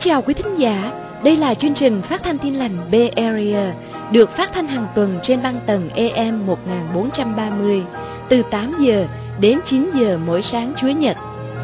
chào quý thính giả, đây là chương trình phát thanh Tin lành Bay Area, được phát thanh hàng tuần trên băng tần AM 1430, từ 8 giờ đến 9 giờ mỗi sáng Chủ nhật.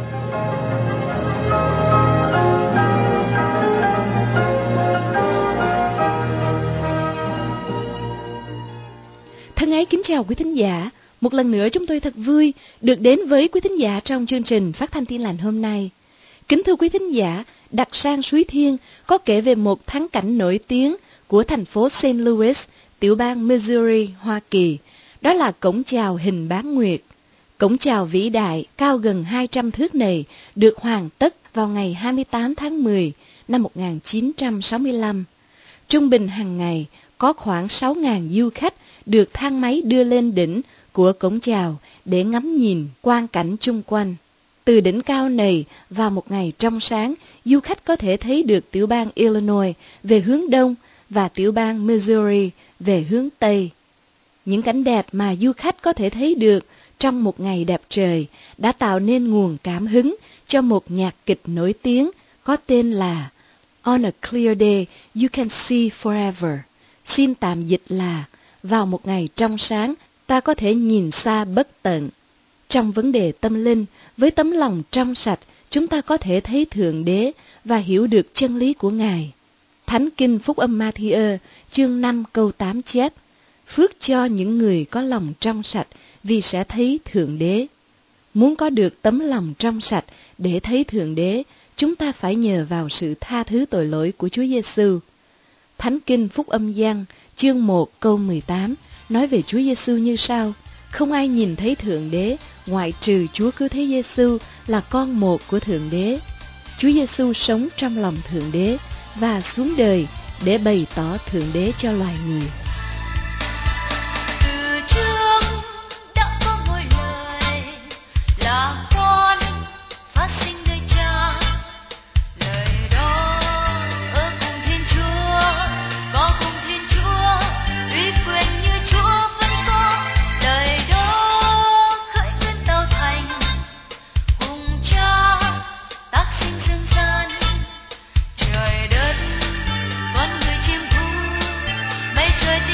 Thân ái kính chào quý thính giả, một lần nữa chúng tôi thật vui được đến với quý thính giả trong chương trình phát thanh Tin lành hôm nay. Kính thưa quý thính giả, đặt sang Suối Thiên có kể về một thắng cảnh nổi tiếng của thành phố St. Louis, tiểu bang Missouri, Hoa Kỳ. Đó là cổng chào hình bán nguyệt. Cổng chào vĩ đại cao gần 200 thước này được hoàn tất vào ngày 28 tháng 10 năm 1965. Trung bình hàng ngày có khoảng 6.000 du khách được thang máy đưa lên đỉnh của cổng chào để ngắm nhìn quang cảnh chung quanh. Từ đỉnh cao này, vào một ngày trong sáng, du khách có thể thấy được tiểu bang Illinois về hướng đông và tiểu bang Missouri về hướng tây. Những cảnh đẹp mà du khách có thể thấy được trong một ngày đẹp trời đã tạo nên nguồn cảm hứng cho một nhạc kịch nổi tiếng có tên là On a Clear Day You Can See Forever. Xin tạm dịch là vào một ngày trong sáng ta có thể nhìn xa bất tận. Trong vấn đề tâm linh, với tấm lòng trong sạch, chúng ta có thể thấy Thượng Đế và hiểu được chân lý của Ngài. Thánh Kinh Phúc Âm Ma-thi-ơ, chương 5 câu 8 chép: Phước cho những người có lòng trong sạch, vì sẽ thấy Thượng Đế. Muốn có được tấm lòng trong sạch để thấy Thượng Đế, chúng ta phải nhờ vào sự tha thứ tội lỗi của Chúa Giêsu. Thánh Kinh Phúc Âm Giăng, chương 1 câu 18 nói về Chúa Giêsu như sau: Không ai nhìn thấy Thượng Đế ngoại trừ Chúa Cứu Thế Giêsu là con một của Thượng Đế. Chúa Giêsu sống trong lòng Thượng Đế và xuống đời để bày tỏ Thượng Đế cho loài người. Từ trước đã có ngôi lời là con phát sinh nơi Cha, lời đó ở cùng Thiên Chúa, có cùng Thiên Chúa, uy quyền như Chúa vẫn có, lời đó khởi nguyên tạo thành, cùng Cha tác sinh dương gian, trời đất con người chim thú, mây trời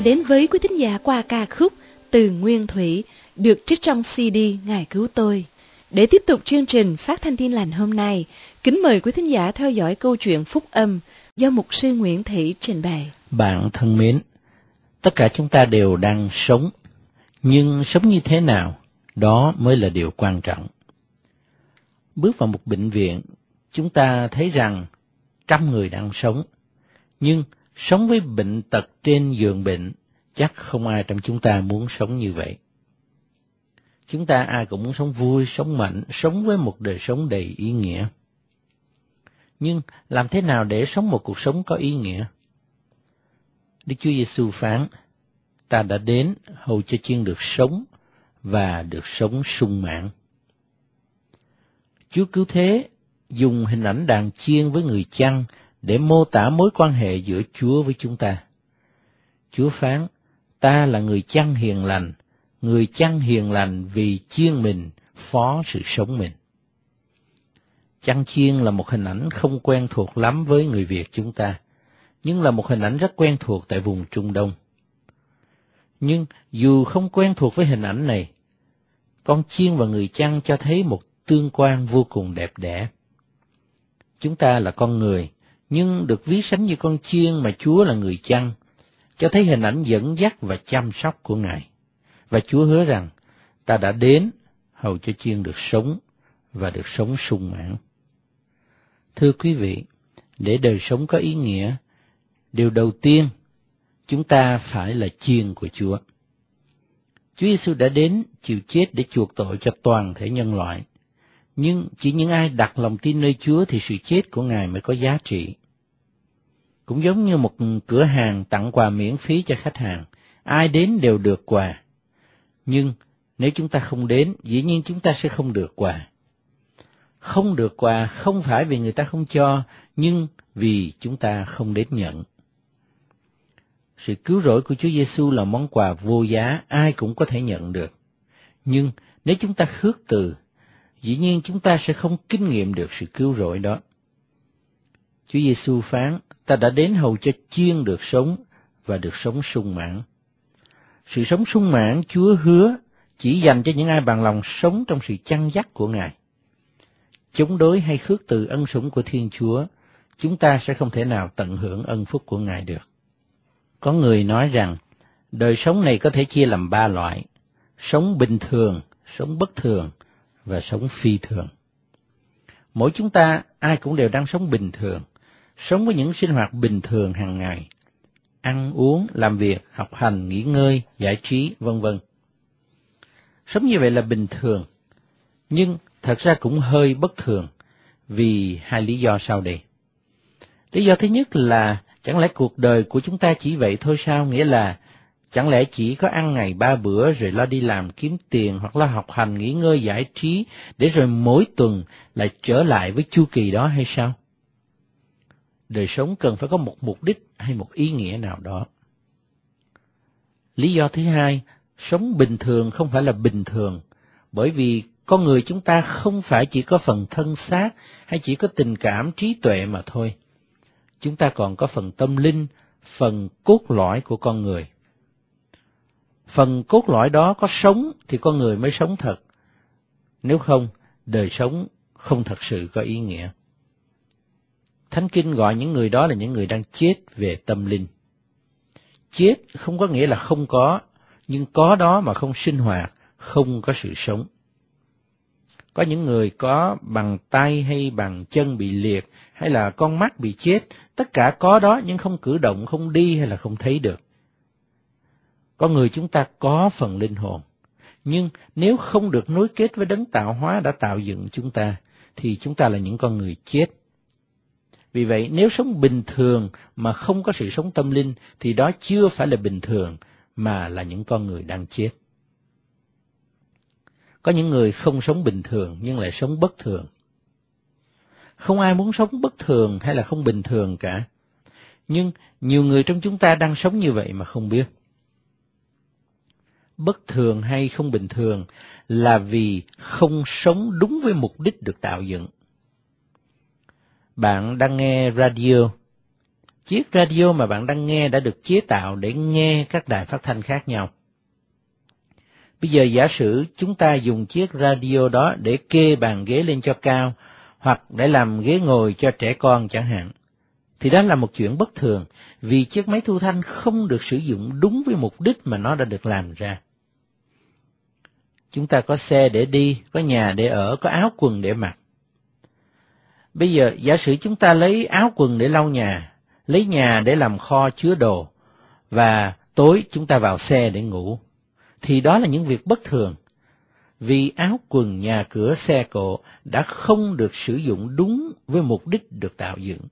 mời đến với quý thính giả qua ca khúc Từ Nguyên Thủy được trích trong CD Ngài Cứu Tôi. Để tiếp tục chương trình phát thanh Tin Lành hôm nay, kính mời quý thính giả theo dõi câu chuyện phúc âm do mục sư Nguyễn Thị trình bày. Bạn thân mến, tất cả chúng ta đều đang sống, nhưng sống như thế nào, đó mới là điều quan trọng. Bước vào một bệnh viện, chúng ta thấy rằng 100 người đang sống, nhưng sống với bệnh tật trên giường bệnh, chắc không ai trong chúng ta muốn sống như vậy. Chúng ta ai cũng muốn sống vui, sống mạnh, sống với một đời sống đầy ý nghĩa. Nhưng làm thế nào để sống một cuộc sống có ý nghĩa? Đức Chúa Giêsu phán, ta đã đến hầu cho chiên được sống và được sống sung mãn. Chúa Cứu Thế dùng hình ảnh đàn chiên với người chăn để mô tả mối quan hệ giữa Chúa với chúng ta. Chúa phán, ta là người chăn hiền lành, người chăn hiền lành vì chiên mình phó sự sống mình. Chăn chiên là một hình ảnh không quen thuộc lắm với người Việt chúng ta, nhưng là một hình ảnh rất quen thuộc tại vùng Trung Đông. Nhưng dù không quen thuộc với hình ảnh này, con chiên và người chăn cho thấy một tương quan vô cùng đẹp đẽ. Chúng ta là con người, nhưng được ví sánh như con chiên mà Chúa là người chăn, cho thấy hình ảnh dẫn dắt và chăm sóc của Ngài. Và Chúa hứa rằng, ta đã đến hầu cho chiên được sống và được sống sung mãn. Thưa quý vị, để đời sống có ý nghĩa, điều đầu tiên, chúng ta phải là chiên của Chúa. Chúa Giêsu đã đến chịu chết để chuộc tội cho toàn thể nhân loại. Nhưng chỉ những ai đặt lòng tin nơi Chúa thì sự chết của Ngài mới có giá trị. Cũng giống như một cửa hàng tặng quà miễn phí cho khách hàng, ai đến đều được quà. Nhưng nếu chúng ta không đến, dĩ nhiên chúng ta sẽ không được quà. Không được quà không phải vì người ta không cho, nhưng vì chúng ta không đến nhận. Sự cứu rỗi của Chúa Giêsu là món quà vô giá, ai cũng có thể nhận được. Nhưng nếu chúng ta khước từ, dĩ nhiên chúng ta sẽ không kinh nghiệm được sự cứu rỗi đó. Chúa Giêsu phán, ta đã đến hầu cho chiên được sống và được sống sung mãn. Sự sống sung mãn Chúa hứa chỉ dành cho những ai bằng lòng sống trong sự chăn dắt của Ngài. Chống đối hay khước từ ân sủng của Thiên Chúa, chúng ta sẽ không thể nào tận hưởng ân phúc của Ngài được. Có người nói rằng, đời sống này có thể chia làm 3 loại, sống bình thường, sống bất thường và sống phi thường. Mỗi chúng ta, ai cũng đều đang sống bình thường, sống với những sinh hoạt bình thường hàng ngày, ăn uống, làm việc, học hành, nghỉ ngơi, giải trí, vân vân. Sống như vậy là bình thường, nhưng thật ra cũng hơi bất thường, vì 2 lý do sau đây. Lý do thứ nhất là, chẳng lẽ cuộc đời của chúng ta chỉ vậy thôi sao? Nghĩa là, chẳng lẽ chỉ có ăn ngày 3 bữa rồi lo đi làm kiếm tiền hoặc là học hành, nghỉ ngơi, giải trí, để rồi mỗi tuần lại trở lại với chu kỳ đó hay sao? Đời sống cần phải có một mục đích hay một ý nghĩa nào đó. Lý do thứ hai, sống bình thường không phải là bình thường, bởi vì con người chúng ta không phải chỉ có phần thân xác hay chỉ có tình cảm, trí tuệ mà thôi. Chúng ta còn có phần tâm linh, phần cốt lõi của con người. Phần cốt lõi đó có sống thì con người mới sống thật. Nếu không, đời sống không thật sự có ý nghĩa. Thánh Kinh gọi những người đó là những người đang chết về tâm linh. Chết không có nghĩa là không có, nhưng có đó mà không sinh hoạt, không có sự sống. Có những người có bằng tay hay bằng chân bị liệt, hay là con mắt bị chết, tất cả có đó nhưng không cử động, không đi hay là không thấy được. Con người chúng ta có phần linh hồn, nhưng nếu không được nối kết với đấng tạo hóa đã tạo dựng chúng ta, thì chúng ta là những con người chết. Vì vậy, nếu sống bình thường mà không có sự sống tâm linh, thì đó chưa phải là bình thường, mà là những con người đang chết. Có những người không sống bình thường nhưng lại sống bất thường. Không ai muốn sống bất thường hay là không bình thường cả. Nhưng nhiều người trong chúng ta đang sống như vậy mà không biết. Bất thường hay không bình thường là vì không sống đúng với mục đích được tạo dựng. Bạn đang nghe radio, Chiếc radio mà bạn đang nghe đã được chế tạo để nghe các đài phát thanh khác nhau. Bây giờ giả sử chúng ta dùng chiếc radio đó để kê bàn ghế lên cho cao, hoặc để làm ghế ngồi cho trẻ con chẳng hạn, thì đó là một chuyện bất thường, vì chiếc máy thu thanh không được sử dụng đúng với mục đích mà nó đã được làm ra. Chúng ta có xe để đi, có nhà để ở, có áo quần để mặc. Bây giờ giả sử chúng ta lấy áo quần để lau nhà, lấy nhà để làm kho chứa đồ, và tối chúng ta vào xe để ngủ, thì đó là những việc bất thường, vì áo quần, nhà cửa, xe cộ đã không được sử dụng đúng với mục đích được tạo dựng.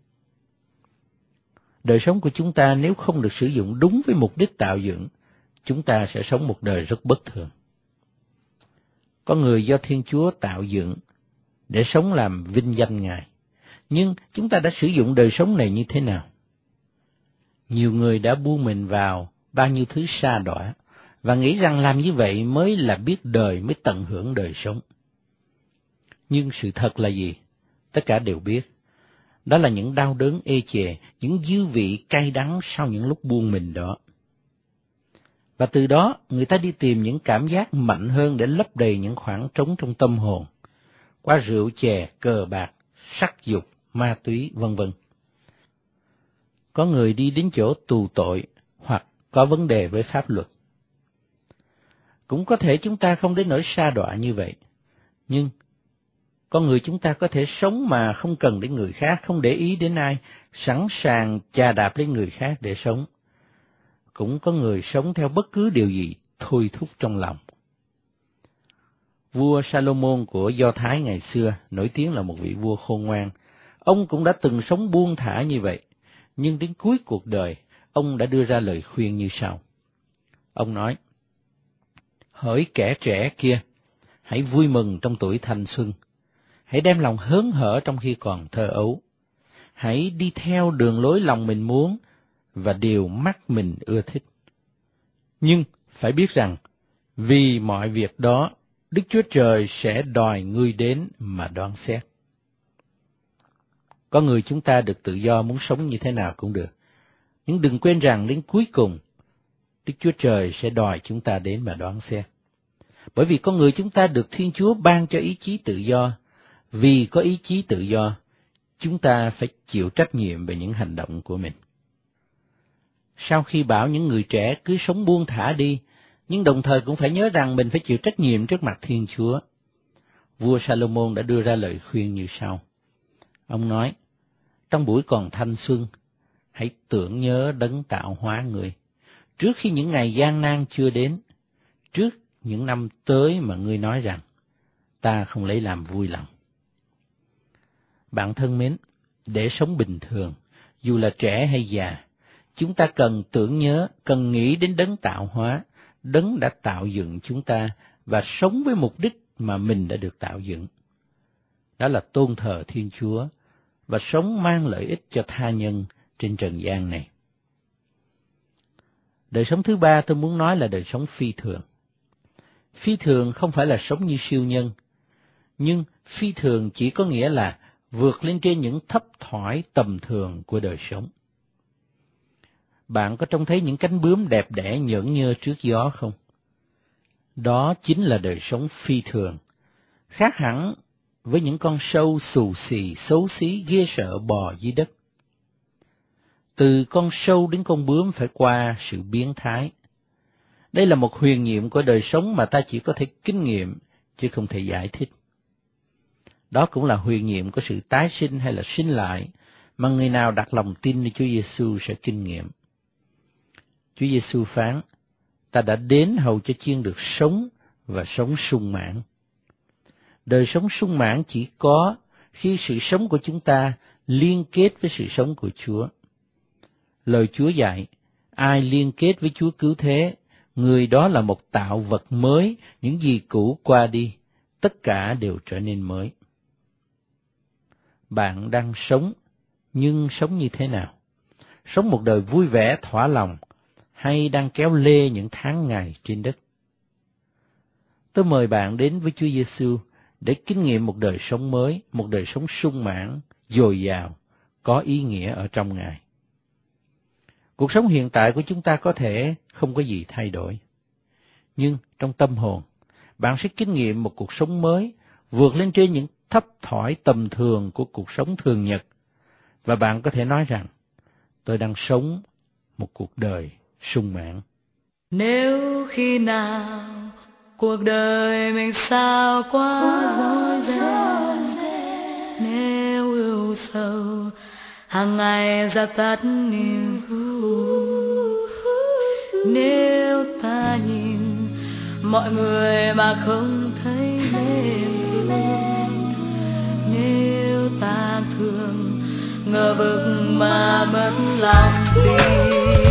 Đời sống của chúng ta nếu không được sử dụng đúng với mục đích tạo dựng, chúng ta sẽ sống một đời rất bất thường. Có người do Thiên Chúa tạo dựng để sống làm vinh danh Ngài, nhưng chúng ta đã sử dụng đời sống này như thế nào? Nhiều người đã buông mình vào bao nhiêu thứ sa đọa, và nghĩ rằng làm như vậy mới là biết đời, mới tận hưởng đời sống. Nhưng sự thật là gì? Tất cả đều biết. Đó là những đau đớn ê chề, những dư vị cay đắng sau những lúc buông mình đó. Và từ đó, người ta đi tìm những cảm giác mạnh hơn để lấp đầy những khoảng trống trong tâm hồn, qua rượu chè, cờ bạc, sắc dục, ma túy, vân vân. Có người đi đến chỗ tù tội, hoặc có vấn đề với pháp luật. Cũng có thể chúng ta không đến nỗi sa đọa như vậy, nhưng con người chúng ta có thể sống mà không cần đến người khác, không để ý đến ai, sẵn sàng chà đạp lên người khác để sống. Cũng có người sống theo bất cứ điều gì thôi thúc trong lòng. Vua Salomon của Do Thái ngày xưa nổi tiếng là một vị vua khôn ngoan. Ông cũng đã từng sống buông thả như vậy, nhưng đến cuối cuộc đời, ông đã đưa ra lời khuyên như sau. Ông nói, hỡi kẻ trẻ kia, hãy vui mừng trong tuổi thanh xuân, hãy đem lòng hớn hở trong khi còn thơ ấu, hãy đi theo đường lối lòng mình muốn và điều mắt mình ưa thích. Nhưng phải biết rằng, vì mọi việc đó, Đức Chúa Trời sẽ đòi ngươi đến mà đoán xét. Có người chúng ta được tự do muốn sống như thế nào cũng được, nhưng đừng quên rằng đến cuối cùng, Đức Chúa Trời sẽ đòi chúng ta đến mà đoán xét. Bởi vì con người chúng ta được Thiên Chúa ban cho ý chí tự do, vì có ý chí tự do, chúng ta phải chịu trách nhiệm về những hành động của mình. Sau khi bảo những người trẻ cứ sống buông thả đi, nhưng đồng thời cũng phải nhớ rằng mình phải chịu trách nhiệm trước mặt Thiên Chúa. Vua Salomon đã đưa ra lời khuyên như sau. Ông nói, trong buổi còn thanh xuân, hãy tưởng nhớ đấng tạo hóa người, trước khi những ngày gian nan chưa đến, trước những năm tới mà ngươi nói rằng, ta không lấy làm vui lòng. Bạn thân mến, để sống bình thường, dù là trẻ hay già, chúng ta cần tưởng nhớ, cần nghĩ đến đấng tạo hóa, đấng đã tạo dựng chúng ta và sống với mục đích mà mình đã được tạo dựng. Đó là tôn thờ Thiên Chúa và sống mang lợi ích cho tha nhân trên trần gian này. Đời sống thứ ba tôi muốn nói là đời sống phi thường. Phi thường không phải là sống như siêu nhân, nhưng phi thường chỉ có nghĩa là vượt lên trên những thấp thỏi tầm thường của đời sống. Bạn có trông thấy những cánh bướm đẹp đẽ nhởn nhơ trước gió không? Đó chính là đời sống phi thường, khác hẳn với những con sâu xù xì, xấu xí, ghê sợ bò dưới đất. Từ con sâu đến con bướm phải qua sự biến thái. Đây là một huyền nhiệm của đời sống mà ta chỉ có thể kinh nghiệm, chứ không thể giải thích. Đó cũng là huyền nhiệm của sự tái sinh hay là sinh lại, mà người nào đặt lòng tin nơi Chúa Giêsu sẽ kinh nghiệm. Chúa Giêsu phán, ta đã đến hầu cho chiên được sống và sống sung mãn. Đời sống sung mãn chỉ có khi sự sống của chúng ta liên kết với sự sống của Chúa. Lời Chúa dạy, ai liên kết với Chúa cứu thế, người đó là một tạo vật mới, những gì cũ qua đi, tất cả đều trở nên mới. Bạn đang sống, nhưng sống như thế nào? Sống một đời vui vẻ, thỏa lòng, hay đang kéo lê những tháng ngày trên đất? Tôi mời bạn đến với Chúa Giêsu để kinh nghiệm một đời sống mới, một đời sống sung mãn, dồi dào, có ý nghĩa ở trong Ngài. Cuộc sống hiện tại của chúng ta có thể không có gì thay đổi. Nhưng trong tâm hồn, bạn sẽ kinh nghiệm một cuộc sống mới, vượt lên trên những thấp thỏi tầm thường của cuộc sống thường nhật. Và bạn có thể nói rằng, tôi đang sống một cuộc đời sung mãn. Nếu khi nào cuộc đời mình sao quá rối ren, nếu ưu sầu hàng ngày dập tắt niềm vui, nếu ta nhìn mọi người mà không thấy mến thương, nếu ta thương ngờ vực mà mất lòng tin.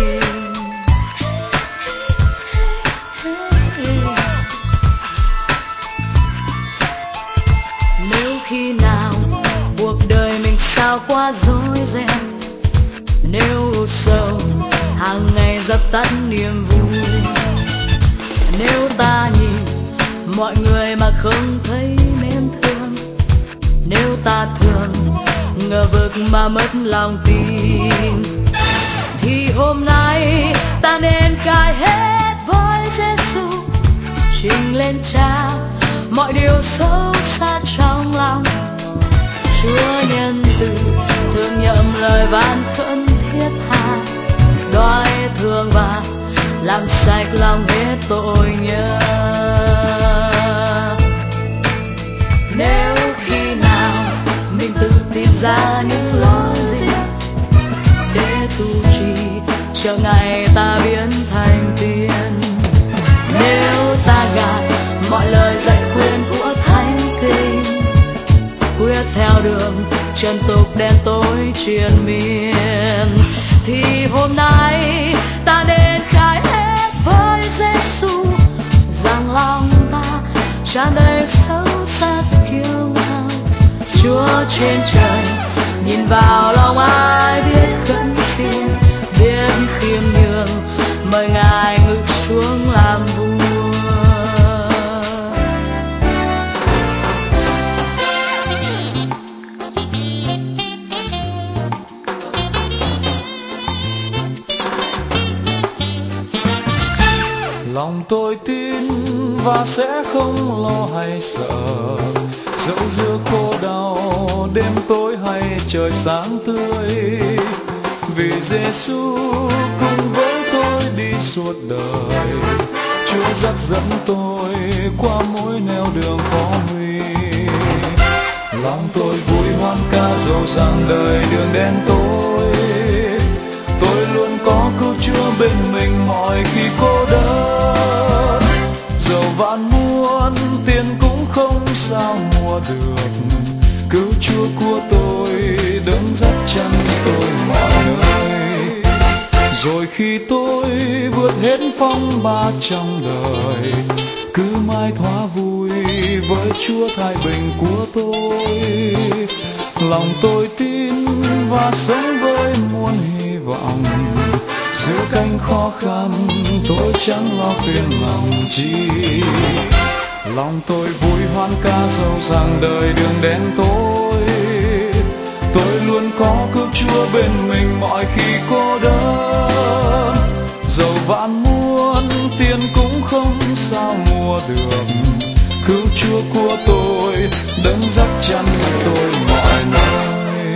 Nếu khi nào cuộc đời mình sao quá rối ren, nếu ưu sầu hàng ngày dập tắt niềm vui, nếu ta nhìn mọi người mà không thấy mến thương, nếu ta thương ngờ vực mà mất lòng tin, thì hôm nay ta nên cài hết với Giêsu, trình lên Cha mọi điều xấu xa trong lòng. Chúa nhân từ thương nhậm lời van khẩn thiết tha, đói thương và làm sạch lòng hết tội nhơ. Nếu khi nào mình tự tìm ra những lối riêng để tu trì chờ ngày ta biến thành tiên, nếu ta gạt mọi lời dạy khuyên của Thánh Kinh, quyết theo đường trần tục đen tối triền miên, thì hôm nay ta nên cài hết với Giêsu, rằng lòng ta tràn đầy xấu xa kiêu ngạo. Chúa trên trời nhìn vào lòng ai biết khấn xin, biết khiêm nhường, mời Ngài ngự xuống làm vua. Lòng tôi tin và sẽ không lo hay sợ, dẫu giữa khổ đau đêm tối hay trời sáng tươi, vì Giêsu cùng với tôi đi suốt đời. Chúa dắt dẫn tôi qua mỗi nẻo đường khó nguy. Lòng tôi vui hoan ca dẫu rằng đời đường đen tối, tôi luôn có cứu Chúa bên mình mọi khi cô đơn. Dẫu vạn muôn tiền cũng không sao mua được cứu Chúa của tôi, đấng dắt chân tôi mọi nơi. Rồi khi tôi vượt hết phong ba trong đời, cứ mãi thỏa vui với Chúa thái bình của tôi. Lòng tôi tin và sống với muôn hy vọng, giữa cánh khó khăn tôi chẳng lo phiền lòng chi. Lòng tôi vui hoan ca dẫu rằng đời đường đen tối, tôi luôn có cứu Chúa bên mình mọi khi cô đơn. Dẫu vạn muôn tiền cũng không sao mua được cứu Chúa của tôi, đấng dắt chân tôi mọi nơi.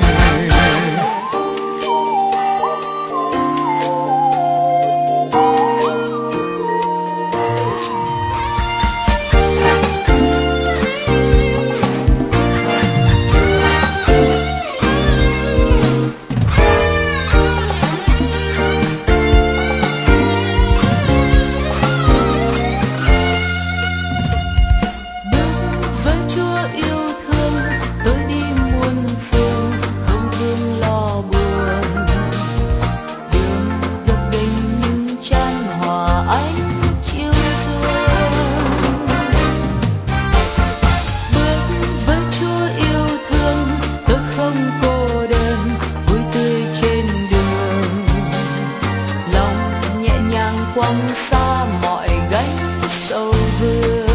quăng xa mọi gánh sầu vương,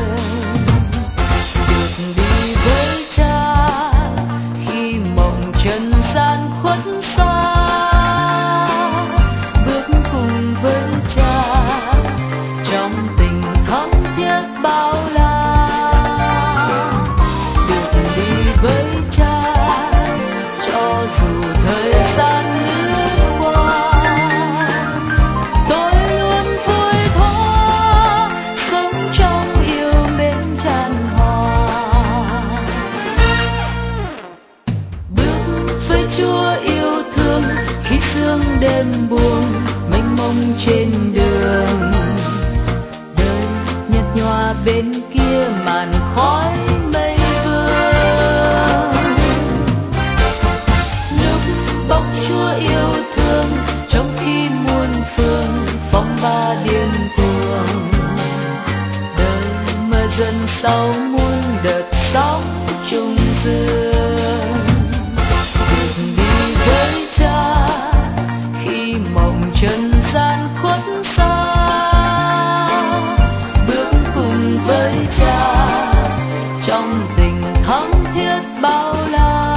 được đi với Cha khi mộng trần gian khuất xa, và bên kia màn khói mây vương. Lúc bóng chúa yêu thương trong khi muôn phương phong ba điên cuồng, đời mơ dần sau muôn đợt sóng trùng dương. Được đi với cha khi mộng trần gian khuất xa, bước cùng với cha trong tình thắm thiết bao la.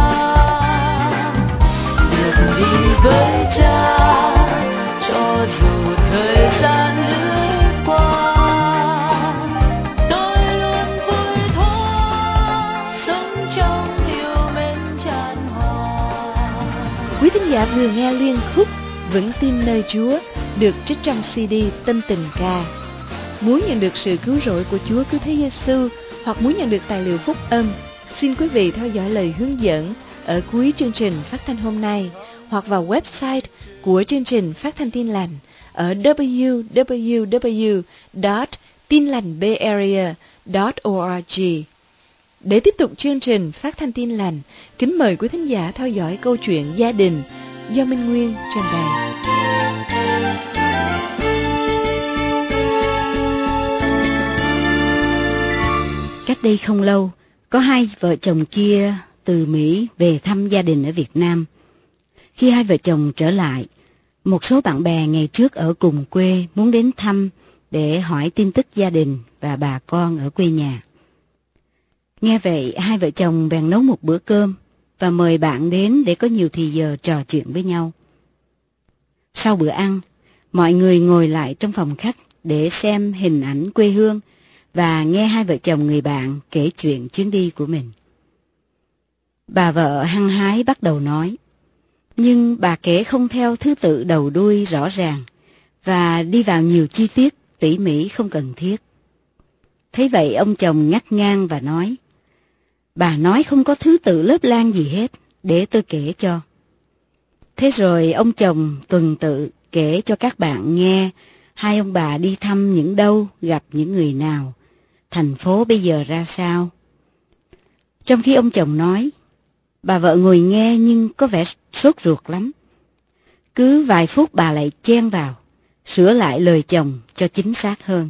Được đi với cha cho dù thời gian lướt qua, tôi luôn vui thỏa sống trong yêu mến tràn hòa. Quý thính giả vừa nghe liên khúc Vững tin nơi Chúa được trích trong CD Tân Tình Ca. Muốn nhận được sự cứu rỗi của Chúa Cứu Thế Giêsu hoặc muốn nhận được tài liệu phúc âm, xin quý vị theo dõi lời hướng dẫn ở cuối chương trình phát thanh hôm nay hoặc vào website của chương trình Phát thanh Tin Lành ở www.tinlành.org. Để tiếp tục chương trình Phát thanh Tin Lành, kính mời quý thính giả theo dõi câu chuyện gia đình do Minh Nguyên trình bày. Cách đây không lâu, có hai vợ chồng kia từ Mỹ về thăm gia đình ở Việt Nam. Khi hai vợ chồng trở lại, một số bạn bè ngày trước ở cùng quê muốn đến thăm để hỏi tin tức gia đình và bà con ở quê nhà. Nghe vậy, hai vợ chồng bèn nấu một bữa cơm và mời bạn đến để có nhiều thì giờ trò chuyện với nhau. Sau bữa ăn, mọi người ngồi lại trong phòng khách để xem hình ảnh quê hương và nghe hai vợ chồng người bạn kể chuyện chuyến đi của mình. Bà vợ hăng hái bắt đầu nói, nhưng bà kể không theo thứ tự đầu đuôi rõ ràng và đi vào nhiều chi tiết tỉ mỉ không cần thiết. Thấy vậy ông chồng ngắt ngang và nói, bà nói không có thứ tự lớp lang gì hết, để tôi kể cho. Thế rồi ông chồng tuần tự kể cho các bạn nghe hai ông bà đi thăm những đâu, gặp những người nào, thành phố bây giờ ra sao. Trong khi ông chồng nói, bà vợ ngồi nghe nhưng có vẻ sốt ruột lắm. Cứ vài phút bà lại chen vào, sửa lại lời chồng cho chính xác hơn.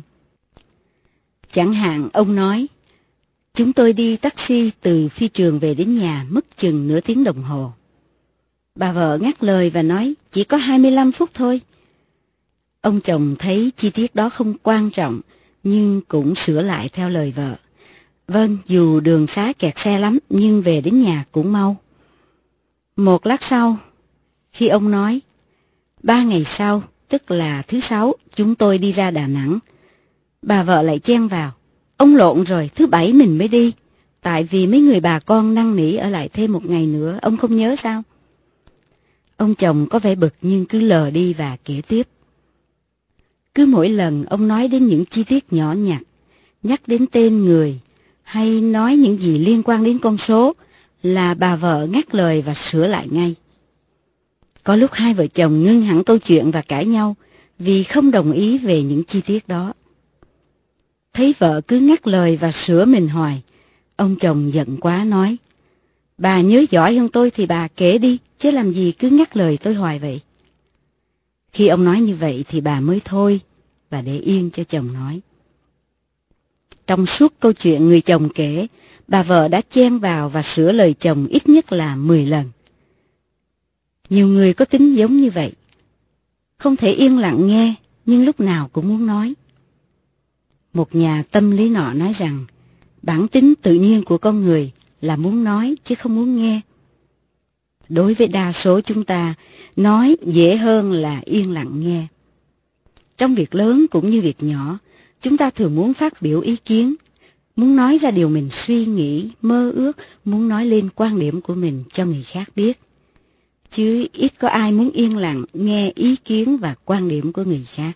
Chẳng hạn ông nói, chúng tôi đi taxi từ phi trường về đến nhà mất chừng nửa tiếng đồng hồ. Bà vợ ngắt lời và nói, chỉ có 25 phút thôi. Ông chồng thấy chi tiết đó không quan trọng, nhưng cũng sửa lại theo lời vợ. Vâng, dù đường xá kẹt xe lắm, nhưng về đến nhà cũng mau. Một lát sau, khi ông nói, 3 ngày sau, tức là thứ Sáu, chúng tôi đi ra Đà Nẵng. Bà vợ lại chen vào, ông lộn rồi, thứ Bảy mình mới đi. Tại vì mấy người bà con năn nỉ ở lại thêm 1 ngày nữa, ông không nhớ sao? Ông chồng có vẻ bực nhưng cứ lờ đi và kể tiếp. Cứ mỗi lần ông nói đến những chi tiết nhỏ nhặt, nhắc đến tên người, hay nói những gì liên quan đến con số, là bà vợ ngắt lời và sửa lại ngay. Có lúc hai vợ chồng ngưng hẳn câu chuyện và cãi nhau, vì không đồng ý về những chi tiết đó. Thấy vợ cứ ngắt lời và sửa mình hoài, ông chồng giận quá nói, bà nhớ giỏi hơn tôi thì bà kể đi, chứ làm gì cứ ngắt lời tôi hoài vậy. Khi ông nói như vậy thì bà mới thôi, và để yên cho chồng nói. Trong suốt câu chuyện người chồng kể, bà vợ đã chen vào và sửa lời chồng ít nhất là 10 lần. Nhiều người có tính giống như vậy. Không thể yên lặng nghe, nhưng lúc nào cũng muốn nói. Một nhà tâm lý nọ nói rằng, bản tính tự nhiên của con người là muốn nói chứ không muốn nghe. Đối với đa số chúng ta, nói dễ hơn là yên lặng nghe. Trong việc lớn cũng như việc nhỏ, chúng ta thường muốn phát biểu ý kiến, muốn nói ra điều mình suy nghĩ, mơ ước, muốn nói lên quan điểm của mình cho người khác biết. Chứ ít có ai muốn yên lặng nghe ý kiến và quan điểm của người khác.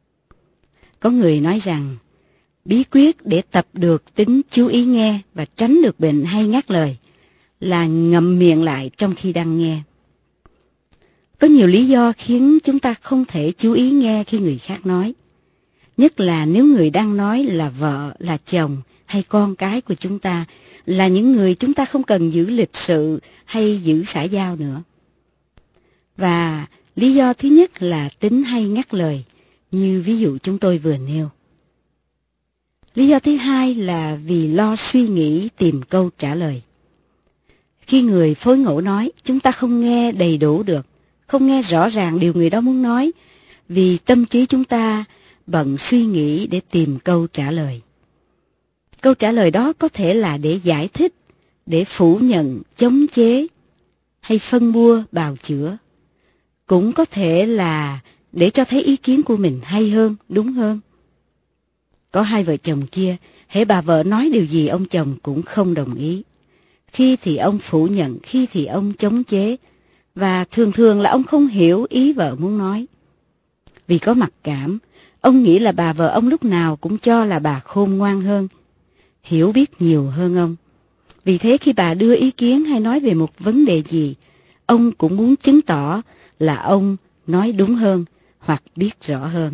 Có người nói rằng, bí quyết để tập được tính chú ý nghe và tránh được bệnh hay ngắt lời là ngậm miệng lại trong khi đang nghe. Có nhiều lý do khiến chúng ta không thể chú ý nghe khi người khác nói. nhất là nếu người đang nói là vợ, là chồng hay con cái của chúng ta, là những người chúng ta không cần giữ lịch sự hay giữ xã giao nữa. Và lý do thứ nhất là tính hay ngắt lời, như ví dụ chúng tôi vừa nêu. Lý do thứ hai là vì lo suy nghĩ tìm câu trả lời. Khi người phối ngẫu nói, chúng ta không nghe đầy đủ được, không nghe rõ ràng điều người đó muốn nói, vì tâm trí chúng ta bận suy nghĩ để tìm câu trả lời. Câu trả lời đó có thể là để giải thích, để phủ nhận, chống chế, hay phân bua, bào chữa. Cũng có thể là để cho thấy ý kiến của mình hay hơn, đúng hơn. Có hai vợ chồng kia, hễ bà vợ nói điều gì ông chồng cũng không đồng ý. Khi thì ông phủ nhận, khi thì ông chống chế, và thường thường là ông không hiểu ý vợ muốn nói. Vì có mặc cảm, ông nghĩ là bà vợ ông lúc nào cũng cho là bà khôn ngoan hơn, hiểu biết nhiều hơn ông. Vì thế khi bà đưa ý kiến hay nói về một vấn đề gì, ông cũng muốn chứng tỏ là ông nói đúng hơn hoặc biết rõ hơn.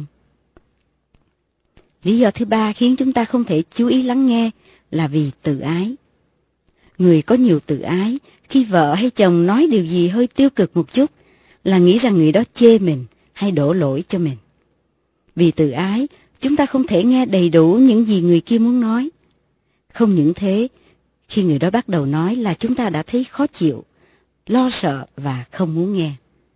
Lý do thứ ba khiến chúng ta không thể chú ý lắng nghe là vì tự ái. Người có nhiều tự ái, khi vợ hay chồng nói điều gì hơi tiêu cực một chút, là nghĩ rằng người đó chê mình hay đổ lỗi cho mình. Vì tự ái, chúng ta không thể nghe đầy đủ những gì người kia muốn nói. Không những thế, khi người đó bắt đầu nói là chúng ta đã thấy khó chịu, lo sợ và không muốn nghe.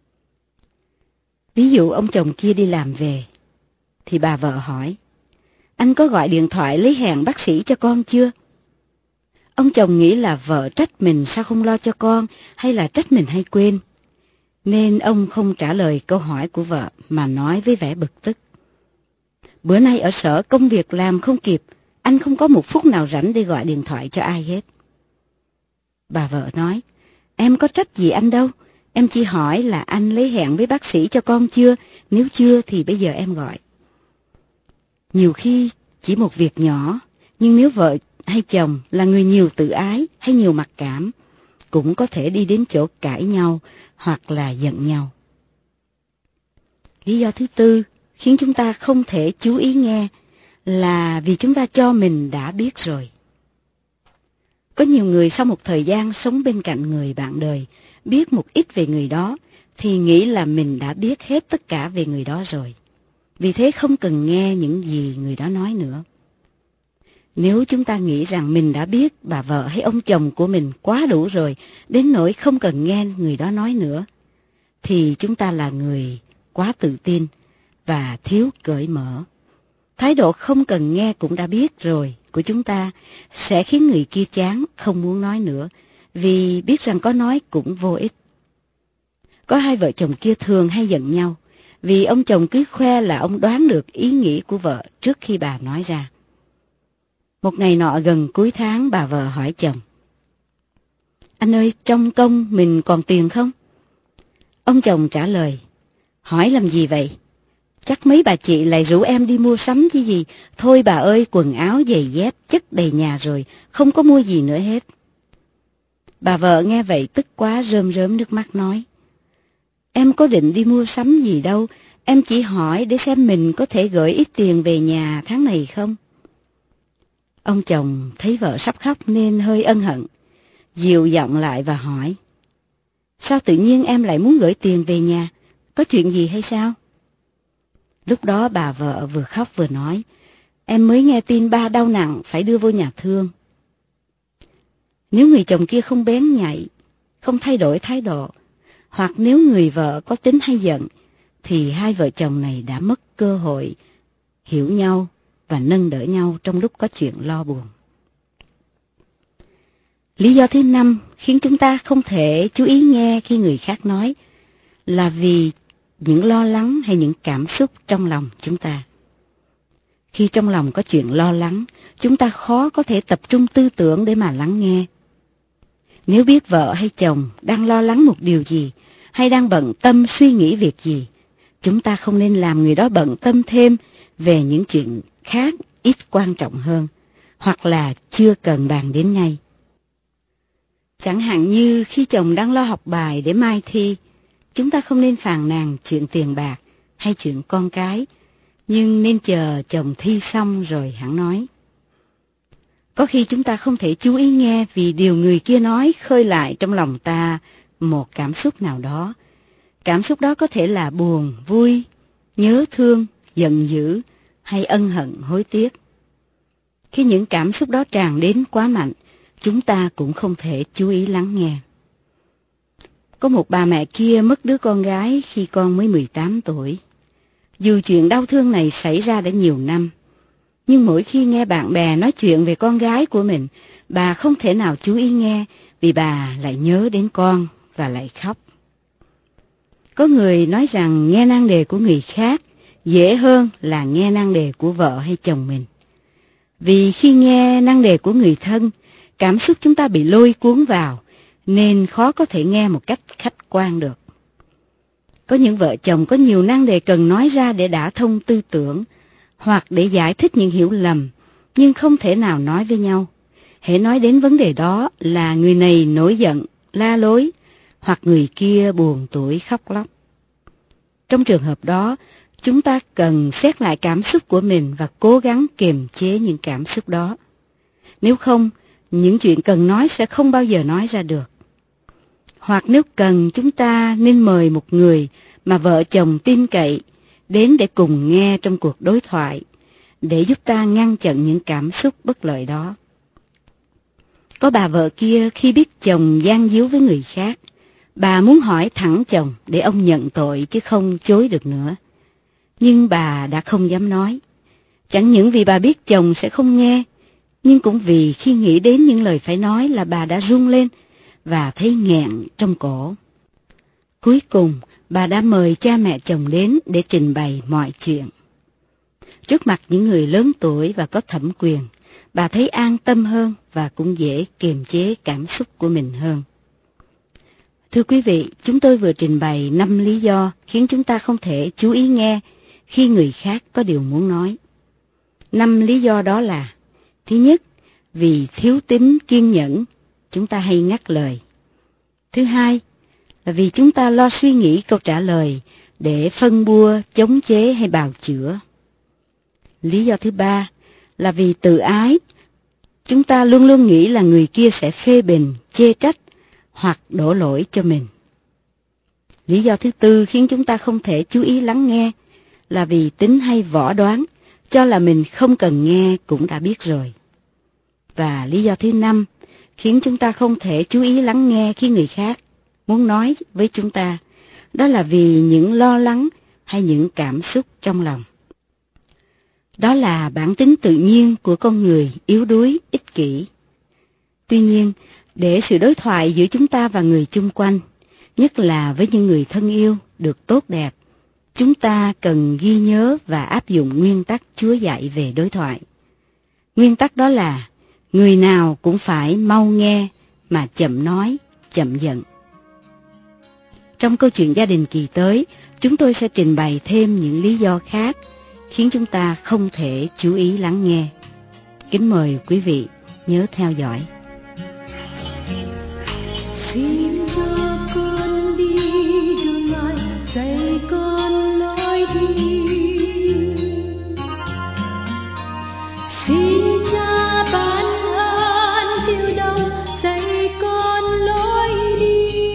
Ví dụ ông chồng kia đi làm về, thì bà vợ hỏi, anh có gọi điện thoại lấy hẹn bác sĩ cho con chưa? Ông chồng nghĩ là vợ trách mình sao không lo cho con, hay là trách mình hay quên. Nên ông không trả lời câu hỏi của vợ mà nói với vẻ bực tức. Bữa nay ở sở công việc làm không kịp, anh không có một phút nào rảnh để gọi điện thoại cho ai hết. Bà vợ nói, em có trách gì anh đâu, em chỉ hỏi là anh lấy hẹn với bác sĩ cho con chưa, nếu chưa thì bây giờ em gọi. Nhiều khi chỉ một việc nhỏ, nhưng nếu vợ hay chồng là người nhiều tự ái hay nhiều mặc cảm, cũng có thể đi đến chỗ cãi nhau hoặc là giận nhau. Lý do thứ tư khiến chúng ta không thể chú ý nghe là vì chúng ta cho mình đã biết rồi. Có nhiều người sau một thời gian sống bên cạnh người bạn đời, biết một ít về người đó, thì nghĩ là mình đã biết hết tất cả về người đó rồi. Vì thế không cần nghe những gì người đó nói nữa. Nếu chúng ta nghĩ rằng mình đã biết bà vợ hay ông chồng của mình quá đủ rồi, đến nỗi không cần nghe người đó nói nữa, thì chúng ta là người quá tự tin và thiếu cởi mở. Thái độ không cần nghe cũng đã biết rồi của chúng ta sẽ khiến người kia chán, không muốn nói nữa, vì biết rằng có nói cũng vô ích. Có hai vợ chồng kia thường hay giận nhau, vì ông chồng cứ khoe là ông đoán được ý nghĩ của vợ trước khi bà nói ra. Một ngày nọ gần cuối tháng, bà vợ hỏi chồng, anh ơi, trong công mình còn tiền không? Ông chồng trả lời, hỏi làm gì vậy? Chắc mấy bà chị lại rủ em đi mua sắm chứ gì. Thôi bà ơi, quần áo giày dép chất đầy nhà rồi, không có mua gì nữa hết. Bà vợ nghe vậy tức quá, rơm rớm nước mắt nói, em có định đi mua sắm gì đâu, em chỉ hỏi để xem mình có thể gửi ít tiền về nhà tháng này không. Ông chồng thấy vợ sắp khóc nên hơi ân hận, dịu giọng lại và hỏi, sao tự nhiên em lại muốn gửi tiền về nhà, có chuyện gì hay sao? Lúc đó bà vợ vừa khóc vừa nói, em mới nghe tin ba đau nặng phải đưa vô nhà thương. Nếu người chồng kia không bén nhạy, không thay đổi thái độ, hoặc nếu người vợ có tính hay giận, thì hai vợ chồng này đã mất cơ hội hiểu nhau và nâng đỡ nhau trong lúc có chuyện lo buồn. Lý do thứ năm khiến chúng ta không thể chú ý nghe khi người khác nói là vì những lo lắng hay những cảm xúc trong lòng chúng ta. Khi trong lòng có chuyện lo lắng, chúng ta khó có thể tập trung tư tưởng để mà lắng nghe. Nếu biết vợ hay chồng đang lo lắng một điều gì, hay đang bận tâm suy nghĩ việc gì, chúng ta không nên làm người đó bận tâm thêm về những chuyện khác ít quan trọng hơn, hoặc là chưa cần bàn đến ngay. Chẳng hạn như khi chồng đang lo học bài để mai thi, chúng ta không nên phàn nàn chuyện tiền bạc hay chuyện con cái, nhưng nên chờ chồng thi xong rồi hẵng nói. Có khi chúng ta không thể chú ý nghe vì điều người kia nói khơi lại trong lòng ta một cảm xúc nào đó. Cảm xúc đó có thể là buồn, vui, nhớ thương, giận dữ hay ân hận, hối tiếc. Khi những cảm xúc đó tràn đến quá mạnh, chúng ta cũng không thể chú ý lắng nghe. Có một bà mẹ kia mất đứa con gái khi con mới 18 tuổi. Dù chuyện đau thương này xảy ra đã nhiều năm, nhưng mỗi khi nghe bạn bè nói chuyện về con gái của mình, bà không thể nào chú ý nghe vì bà lại nhớ đến con và lại khóc. Có người nói rằng nghe nan đề của người khác dễ hơn là nghe nan đề của vợ hay chồng mình. Vì khi nghe nan đề của người thân, cảm xúc chúng ta bị lôi cuốn vào, nên khó có thể nghe một cách khách quan được. Có những vợ chồng có nhiều nan đề cần nói ra để đả thông tư tưởng, hoặc để giải thích những hiểu lầm, nhưng không thể nào nói với nhau. Hễ nói đến vấn đề đó là người này nổi giận, la lối, hoặc người kia buồn tủi khóc lóc. Trong trường hợp đó, chúng ta cần xét lại cảm xúc của mình và cố gắng kiềm chế những cảm xúc đó. Nếu không, những chuyện cần nói sẽ không bao giờ nói ra được. Hoặc nếu cần, chúng ta nên mời một người mà vợ chồng tin cậy đến để cùng nghe trong cuộc đối thoại, để giúp ta ngăn chặn những cảm xúc bất lợi đó. Có bà vợ kia khi biết chồng gian díu với người khác, bà muốn hỏi thẳng chồng để ông nhận tội chứ không chối được nữa. Nhưng bà đã không dám nói. Chẳng những vì bà biết chồng sẽ không nghe, nhưng cũng vì khi nghĩ đến những lời phải nói là bà đã run lên và thấy nghẹn trong cổ. Cuối cùng, bà đã mời cha mẹ chồng đến để trình bày mọi chuyện. Trước mặt những người lớn tuổi và có thẩm quyền, bà thấy an tâm hơn và cũng dễ kiềm chế cảm xúc của mình hơn. Thưa quý vị, chúng tôi vừa trình bày 5 lý do khiến chúng ta không thể chú ý nghe khi người khác có điều muốn nói. 5 lý do đó là: thứ nhất, vì thiếu tính kiên nhẫn, chúng ta hay ngắt lời. Thứ hai, là vì chúng ta lo suy nghĩ câu trả lời để phân bua, chống chế hay bào chữa. Lý do thứ ba là vì tự ái, chúng ta luôn luôn nghĩ là người kia sẽ phê bình, chê trách hoặc đổ lỗi cho mình. Lý do thứ tư khiến chúng ta không thể chú ý lắng nghe là vì tính hay võ đoán, cho là mình không cần nghe cũng đã biết rồi. Và lý do thứ năm khiến chúng ta không thể chú ý lắng nghe khi người khác muốn nói với chúng ta, đó là vì những lo lắng hay những cảm xúc trong lòng. Đó là bản tính tự nhiên của con người yếu đuối, ích kỷ. Tuy nhiên, để sự đối thoại giữa chúng ta và người chung quanh, nhất là với những người thân yêu, được tốt đẹp, chúng ta cần ghi nhớ và áp dụng nguyên tắc Chúa dạy về đối thoại. Nguyên tắc đó là người nào cũng phải mau nghe mà chậm nói, chậm giận. Trong câu chuyện gia đình kỳ tới, chúng tôi sẽ trình bày thêm những lý do khác khiến chúng ta không thể chú ý lắng nghe. Kính mời quý vị nhớ theo dõi. Xin cho con đi đường ai dạy con lối đi. Xin Cha ban ơn điều đồng dạy con lối đi,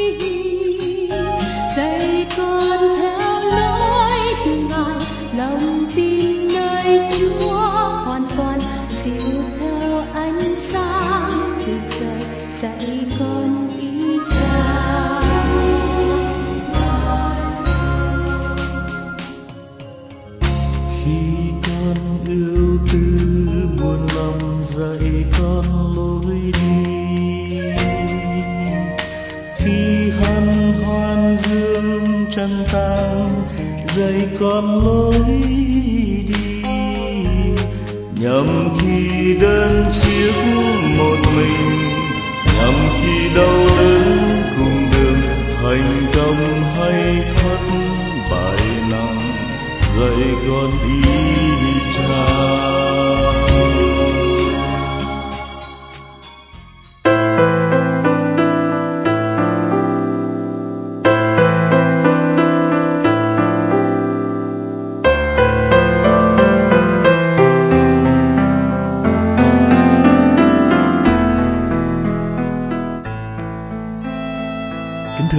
dạy con theo lối đường ai, lòng tin nơi Chúa hoàn toàn, dìu theo ánh sáng từ trời dạy con ý Cha. Khi con ưu tư buồn lòng dạy con lối đi, khi hân hoan dương trăng tàn dạy con lối đi, nhằm khi đơn chiếc một mình, nhằm khi đau đớn cùng đường, thành công hay thất bại nặng dạy con ý Cha.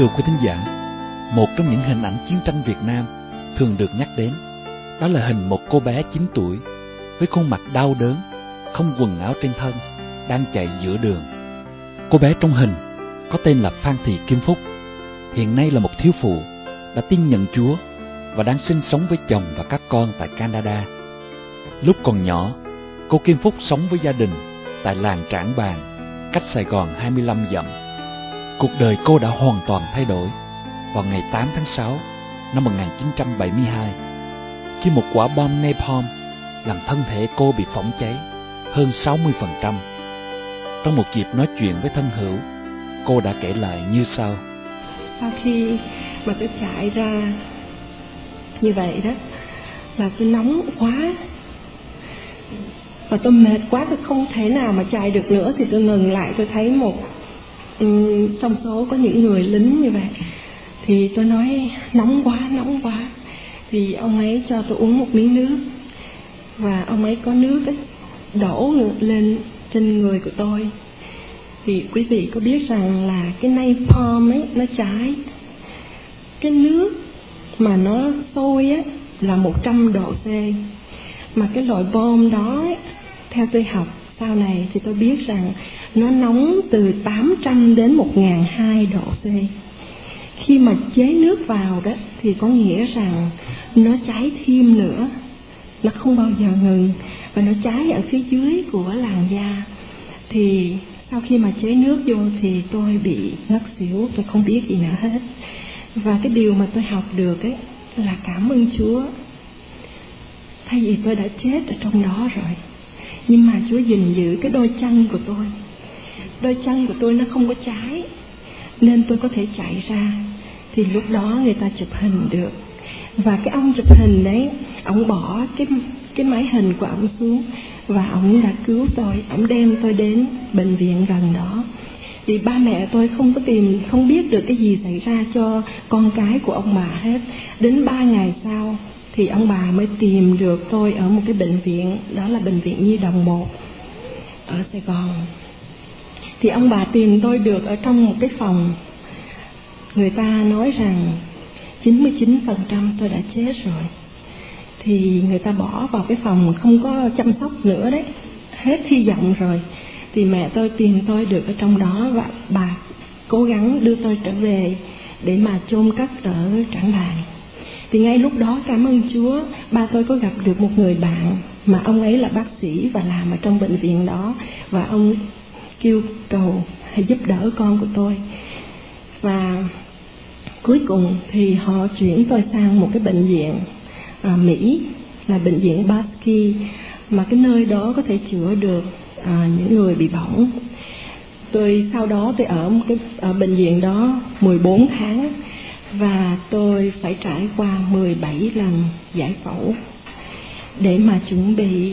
Thưa quý thính giả, một trong những hình ảnh chiến tranh Việt Nam thường được nhắc đến, đó là hình một cô bé 9 tuổi với khuôn mặt đau đớn, không quần áo trên thân, đang chạy giữa đường. Cô bé trong hình có tên là Phan Thị Kim Phúc, hiện nay là một thiếu phụ, đã tin nhận Chúa và đang sinh sống với chồng và các con tại Canada. Lúc còn nhỏ, cô Kim Phúc sống với gia đình tại làng Trảng Bàng, cách Sài Gòn 25 dặm. Cuộc đời cô đã hoàn toàn thay đổi vào ngày 8 tháng 6 năm 1972, khi một quả bom napalm làm thân thể cô bị phỏng cháy hơn 60%. Trong một dịp nói chuyện với thân hữu, cô đã kể lại như sau. Sau khi mà tôi chạy ra như vậy đó, là tôi nóng quá và tôi mệt quá, tôi không thể nào mà chạy được nữa. Thì tôi ngừng lại, tôi thấy một trong số có những người lính như vậy, thì tôi nói nóng quá. Thì ông ấy cho tôi uống một miếng nước, và ông ấy có nước ấy, đổ lên trên người của tôi. Thì quý vị có biết rằng là cái napalm ấy nó cháy, cái nước mà nó sôi á là 100 độ C, mà cái loại bom đó ấy, theo tôi học sau này thì tôi biết rằng nó nóng từ 800 đến 1002 độ C. Khi mà chế nước vào đó thì có nghĩa rằng nó cháy thêm nữa, nó không bao giờ ngừng, và nó cháy ở phía dưới của làn da. Thì sau khi mà chế nước vô thì tôi bị ngất xỉu, tôi không biết gì nữa hết. Và cái điều mà tôi học được ấy là cảm ơn Chúa. Thay vì tôi đã chết ở trong đó rồi, nhưng mà Chúa gìn giữ cái đôi chân của tôi. Đôi chân của tôi nó không có cháy, nên tôi có thể chạy ra. Thì lúc đó người ta chụp hình được. Và cái ông chụp hình đấy, ông bỏ cái máy hình của ông xuống, và ông đã cứu tôi. Ông đem tôi đến bệnh viện gần đó. Thì ba mẹ tôi không biết được cái gì xảy ra cho con cái của ông bà hết. Đến 3 ngày sau thì ông bà mới tìm được tôi ở một cái bệnh viện, đó là bệnh viện Nhi Đồng 1 ở Sài Gòn. Thì ông bà tìm tôi được ở trong một cái phòng, người ta nói rằng 99% tôi đã chết rồi. Thì người ta bỏ vào cái phòng không có chăm sóc nữa đấy, hết hy vọng rồi. Thì mẹ tôi tìm tôi được ở trong đó, và bà cố gắng đưa tôi trở về để mà chôn cất ở Trảng Bàng. Thì ngay lúc đó cảm ơn Chúa, ba tôi có gặp được một người bạn mà ông ấy là bác sĩ và làm ở trong bệnh viện đó, và ông kêu cầu hãy giúp đỡ con của tôi. Và cuối cùng thì họ chuyển tôi sang một cái bệnh viện Mỹ, là bệnh viện Basky, mà cái nơi đó có thể chữa được những người bị bỏng. Sau đó tôi ở bệnh viện đó 14 tháng, và tôi phải trải qua 17 lần giải phẫu để mà chuẩn bị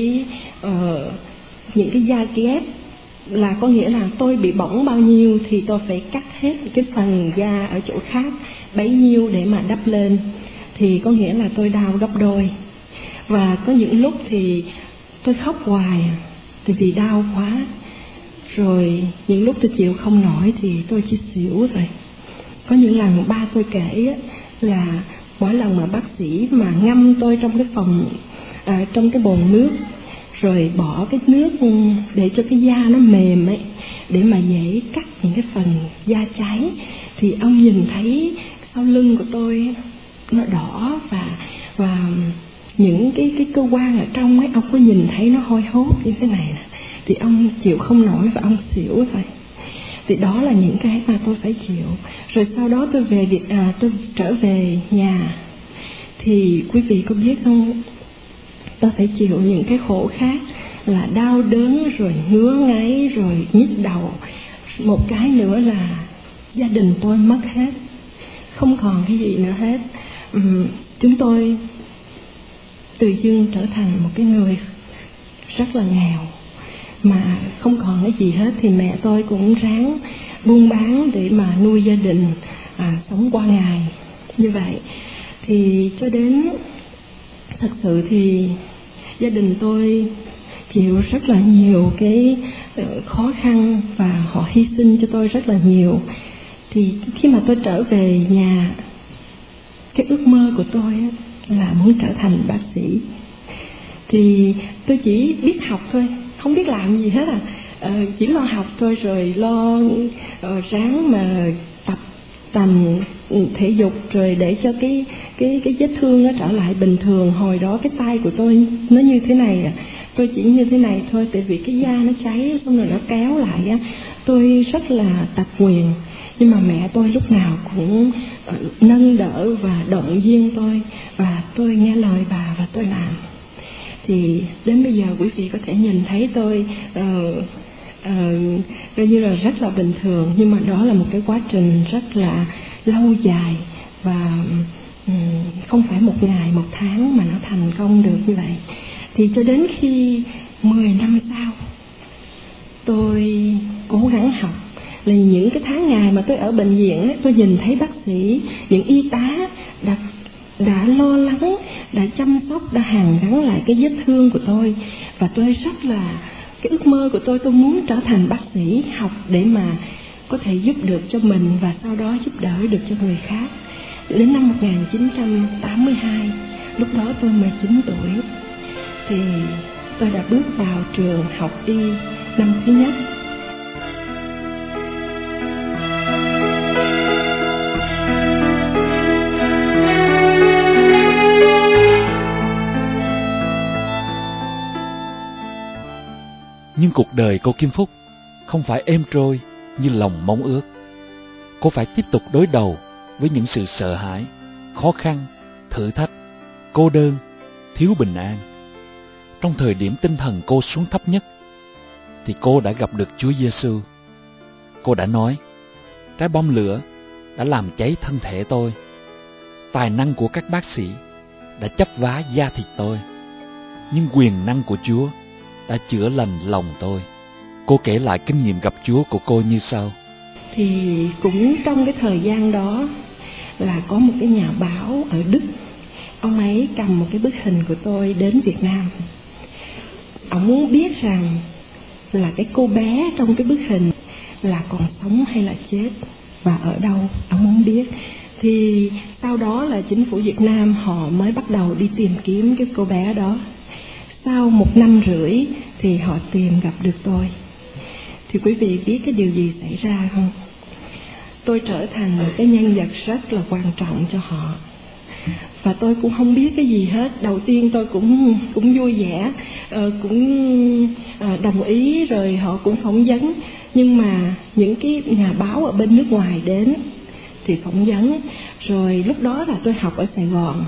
những cái da ghép, là có nghĩa là tôi bị bỏng bao nhiêu thì tôi phải cắt hết cái phần da ở chỗ khác bấy nhiêu để mà đắp lên. Thì có nghĩa là tôi đau gấp đôi. Và có những lúc thì tôi khóc hoài vì đau quá. Rồi những lúc tôi chịu không nổi thì tôi chỉ xỉu rồi. Có những lần ba tôi kể là mỗi lần mà bác sĩ mà ngâm tôi trong cái phòng, trong cái bồn nước, rồi bỏ cái nước để cho cái da nó mềm ấy, để mà dễ cắt những cái phần da cháy, thì ông nhìn thấy sau lưng của tôi nó đỏ, và những cái cơ quan ở trong ấy, ông có nhìn thấy nó hôi hốt như thế này nè, thì ông chịu không nổi và ông xỉu rồi. Thì đó là những cái mà tôi phải chịu. Rồi sau đó tôi trở về nhà, thì quý vị có biết không, tôi phải chịu những cái khổ khác là đau đớn, rồi ngứa ngáy, rồi nhức đầu. Một cái nữa là gia đình tôi mất hết, không còn cái gì nữa hết. Chúng tôi tự dưng trở thành một cái người rất là nghèo, mà không còn cái gì hết. Thì mẹ tôi cũng ráng buôn bán để mà nuôi gia đình, sống qua ngày như vậy. Thì cho đến thật sự thì gia đình tôi chịu rất là nhiều cái khó khăn, và họ hy sinh cho tôi rất là nhiều. Thì khi mà tôi trở về nhà, cái ước mơ của tôi là muốn trở thành bác sĩ. Thì tôi chỉ biết học thôi, không biết làm gì hết chỉ lo học thôi, rồi lo ráng mà tập tành thể dục, rồi để cho cái vết thương nó trở lại bình thường. Hồi đó cái tay của tôi nó như thế này tôi chỉ như thế này thôi, tại vì cái da nó cháy xong rồi nó kéo lại tôi rất là tật nguyền. Nhưng mà mẹ tôi lúc nào cũng nâng đỡ và động viên tôi, và tôi nghe lời bà và tôi làm. Thì đến bây giờ quý vị có thể nhìn thấy tôi coi như là rất là bình thường, nhưng mà đó là một cái quá trình rất là lâu dài, và không phải một ngày một tháng mà nó thành công được như vậy. Thì cho đến khi 10 năm sau tôi cố gắng học, là những cái tháng ngày mà tôi ở bệnh viện tôi nhìn thấy bác sĩ, những y tá đã lo lắng, đã chăm sóc, đã hàn gắn lại cái vết thương của tôi. Và tôi rất là, cái ước mơ của tôi muốn trở thành bác sĩ, học để mà có thể giúp được cho mình và sau đó giúp đỡ được cho người khác. Đến năm 1982, lúc đó tôi 19 tuổi, thì tôi đã bước vào trường học y năm thứ nhất. Nhưng cuộc đời cô Kim Phúc không phải êm trôi như lòng mong ước. Cô phải tiếp tục đối đầu với những sự sợ hãi, khó khăn, thử thách, cô đơn, thiếu bình an. Trong thời điểm tinh thần cô xuống thấp nhất, thì cô đã gặp được Chúa Giêsu. Cô đã nói, trái bom lửa đã làm cháy thân thể tôi. Tài năng của các bác sĩ đã chấp vá da thịt tôi, nhưng quyền năng của Chúa đã chữa lành lòng tôi. Cô kể lại kinh nghiệm gặp Chúa của cô như sau. Thì cũng trong cái thời gian đó là có một cái nhà báo ở Đức, ông ấy cầm một cái bức hình của tôi đến Việt Nam. Ông muốn biết rằng là cái cô bé trong cái bức hình là còn sống hay là chết và ở đâu, ông muốn biết. Thì sau đó là chính phủ Việt Nam họ mới bắt đầu đi tìm kiếm cái cô bé đó. Sau 1 năm rưỡi thì họ tìm gặp được tôi. Thì quý vị biết cái điều gì xảy ra không? Tôi trở thành một cái nhân vật rất là quan trọng cho họ. Và tôi cũng không biết cái gì hết. Đầu tiên tôi cũng vui vẻ, cũng đồng ý, rồi họ cũng phỏng vấn. Nhưng mà những cái nhà báo ở bên nước ngoài đến thì phỏng vấn. Rồi lúc đó là tôi học ở Sài Gòn.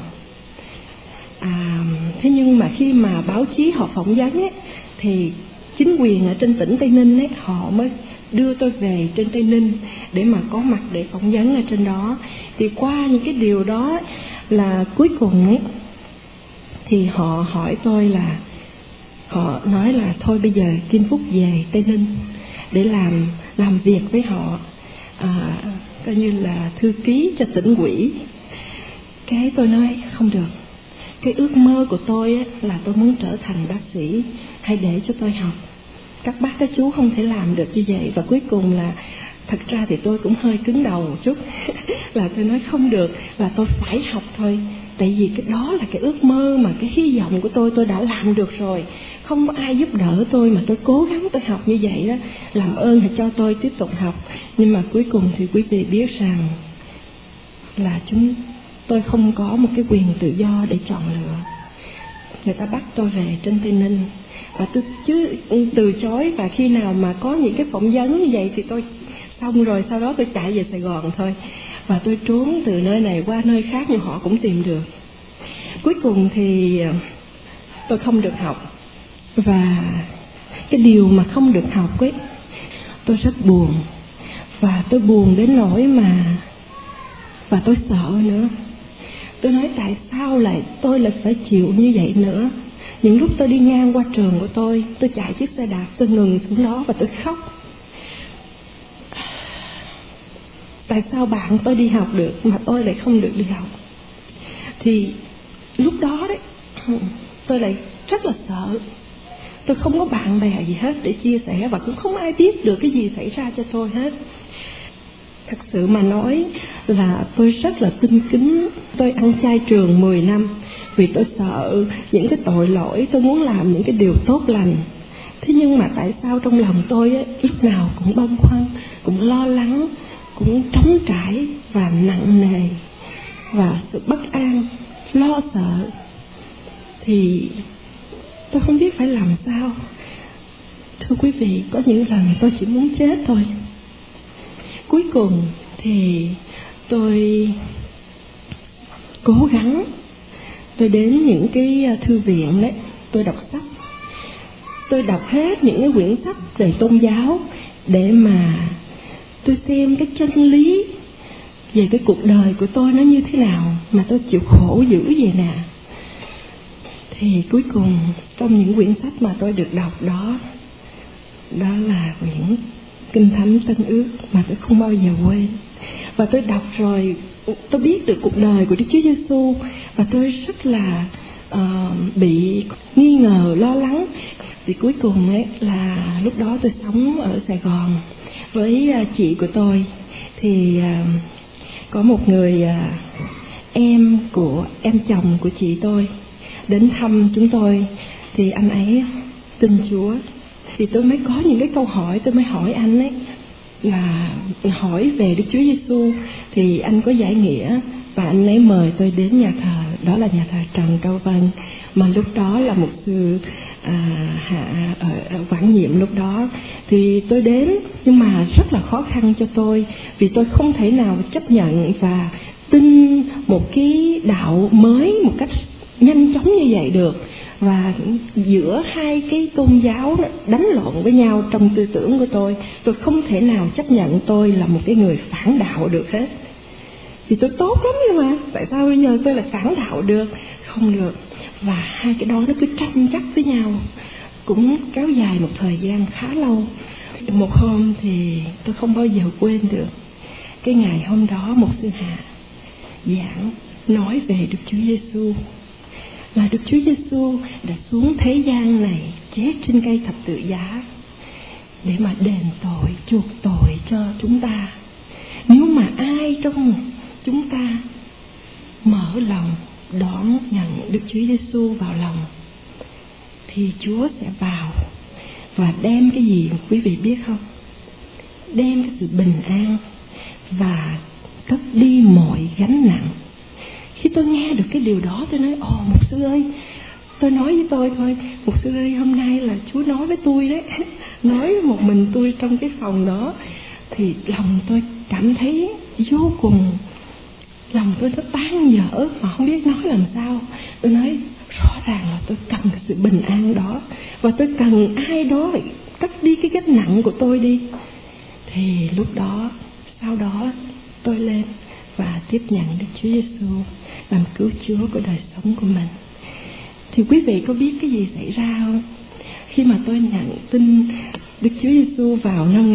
Thế nhưng mà khi mà báo chí họ phỏng vấn ấy, thì chính quyền ở trên tỉnh Tây Ninh ấy, họ mới đưa tôi về trên Tây Ninh để mà có mặt để phỏng vấn ở trên đó. Thì qua những cái điều đó là cuối cùng ấy, thì họ hỏi tôi là, họ nói là thôi bây giờ Kim Phúc về Tây Ninh để làm việc với họ, coi như là thư ký cho tỉnh ủy. Cái tôi nói không được, cái ước mơ của tôi ấy, là tôi muốn trở thành bác sĩ, hãy để cho tôi học. Các bác các chú không thể làm được như vậy. Và cuối cùng là, thật ra thì tôi cũng hơi cứng đầu một chút là tôi nói không được, là tôi phải học thôi. Tại vì cái đó là cái ước mơ mà cái hy vọng của tôi đã làm được rồi. Không có ai giúp đỡ tôi mà tôi cố gắng tôi học như vậy đó. Làm ơn hãy cho tôi tiếp tục học. Nhưng mà cuối cùng thì quý vị biết rằng là tôi không có một cái quyền tự do để chọn lựa. Người ta bắt tôi về trên Tây Ninh và tôi từ chối. Và khi nào mà có những cái phỏng vấn như vậy thì tôi xong rồi, sau đó tôi chạy về Sài Gòn thôi. Và tôi trốn từ nơi này qua nơi khác nhưng họ cũng tìm được. Cuối cùng thì tôi không được học. Và cái điều mà không được học ấy, tôi rất buồn. Và tôi buồn đến nỗi và tôi sợ nữa. Tôi nói tại sao tôi lại phải chịu như vậy nữa. Những lúc tôi đi ngang qua trường của tôi chạy chiếc xe đạp, tôi ngừng xuống đó và tôi khóc. Tại sao bạn tôi đi học được mà tôi lại không được đi học? Thì lúc đó đấy, tôi lại rất là sợ. Tôi không có bạn bè gì hết để chia sẻ, và cũng không ai biết được cái gì xảy ra cho tôi hết. Thật sự mà nói là tôi rất là tinh kính. Tôi ăn chay trường 10 năm vì tôi sợ những cái tội lỗi, tôi muốn làm những cái điều tốt lành. Thế nhưng mà tại sao trong lòng tôi ấy, lúc nào cũng băn khoăn, cũng lo lắng, cũng trống trải và nặng nề và sự bất an, lo sợ, thì tôi không biết phải làm sao. Thưa quý vị, có những lần tôi chỉ muốn chết thôi. Cuối cùng thì tôi cố gắng, tôi đến những cái thư viện đấy, tôi đọc sách. Tôi đọc hết những cái quyển sách về tôn giáo để mà tôi xem cái chân lý về cái cuộc đời của tôi nó như thế nào mà tôi chịu khổ dữ vậy nè. Thì cuối cùng trong những quyển sách mà tôi được đọc đó, đó là quyển Kinh Thánh Tân Ước mà tôi không bao giờ quên. Và tôi đọc rồi tôi biết được cuộc đời của Đức Chúa Giêsu, và tôi rất là bị nghi ngờ, lo lắng. Thì cuối cùng ấy là lúc đó tôi sống ở Sài Gòn với chị của tôi. Thì có một người em của em chồng của chị tôi đến thăm chúng tôi. Thì anh ấy tin Chúa. Thì tôi mới có những cái câu hỏi, tôi mới hỏi anh ấy là hỏi về Đức Chúa Giêsu. Thì anh có giải nghĩa và anh ấy mời tôi đến nhà thờ, đó là nhà thờ Trần Cao Vân, mà lúc đó là một sư Hạ ở quản nhiệm lúc đó. Thì tôi đến, nhưng mà rất là khó khăn cho tôi, vì tôi không thể nào chấp nhận và tin một cái đạo mới một cách nhanh chóng như vậy được. Và giữa hai cái tôn giáo đánh lộn với nhau trong tư tưởng của tôi không thể nào chấp nhận tôi là một cái người phản đạo được hết. Vì tôi tốt lắm nhưng mà tại sao bây giờ tôi lại phản đạo được? Không được. Và hai cái đó nó cứ tranh chấp với nhau, cũng kéo dài một thời gian khá lâu. Một hôm thì tôi không bao giờ quên được, cái ngày hôm đó một sư Hạ giảng nói về Đức Chúa Giêsu, là Đức Chúa Giêsu đã xuống thế gian này chết trên cây thập tự giá để mà đền tội, chuộc tội cho chúng ta. Nếu mà ai trong chúng ta mở lòng đón nhận Đức Chúa Giêsu vào lòng thì Chúa sẽ vào và đem cái gì quý vị biết không? Đem cái sự bình an và cất đi mọi gánh nặng. Khi tôi nghe được cái điều đó, tôi nói mục sư ơi, tôi nói với tôi thôi, mục sư ơi, hôm nay là Chúa nói với tôi đấy. Nói một mình tôi trong cái phòng đó, thì lòng tôi cảm thấy vô cùng, lòng tôi nó tan vỡ mà không biết nói làm sao. Tôi nói rõ ràng là tôi cần cái sự bình an đó, và tôi cần ai đó phải cất đi cái gánh nặng của tôi đi. Thì lúc đó, sau đó tôi lên và tiếp nhận Đức Chúa Giêsu làm cứu Chúa của đời sống của mình. Thì quý vị có biết cái gì xảy ra không? Khi mà tôi nhận tin Đức Chúa Giêsu vào năm